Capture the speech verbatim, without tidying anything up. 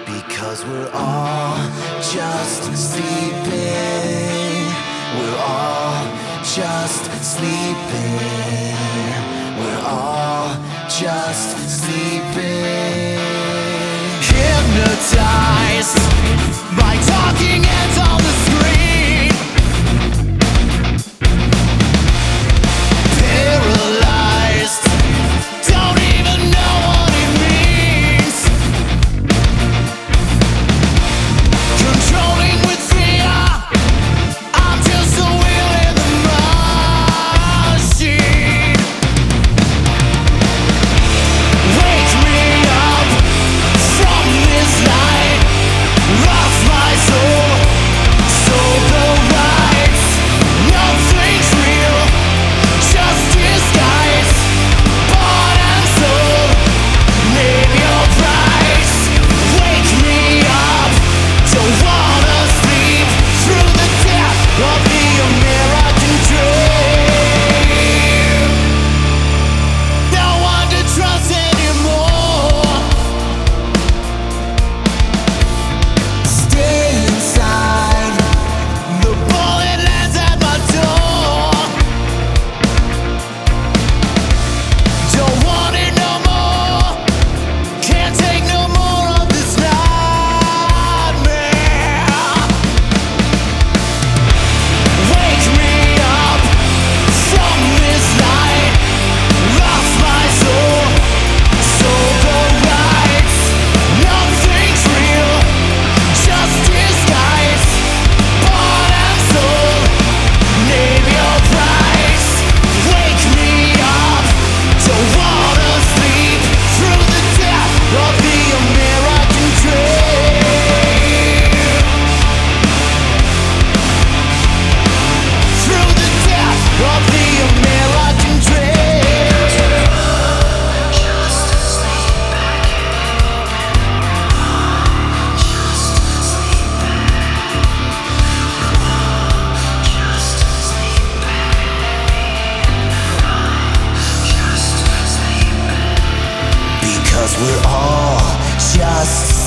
Because we're all just sleeping. We're all just sleeping. We're all just sleeping. Hypnotized by talking heads on the screen. Paralyzed, don't even know what it means. Controlling with fear, I'm just a wheel in the machine. Wake me up from this night, lost my soul, sober rights. Nothing's real, just disguise. Bought and sold, name your price. Wake me up, don't wanna sleep through the death of the American dream. No one to trust anymore. Stay inside, the bullet lands at my door. Don't want it no more, can't take no more of this nightmare. Wake me up from this night, lost my soul, sober rights. Nothing's real, just disguise. Bought and sold, name your price. Wake me up, don't wanna sleep through the death of the American dream. Through the death of the American dream. Just to sleep back just to sleep just to sleep just to sleep. Because we're all just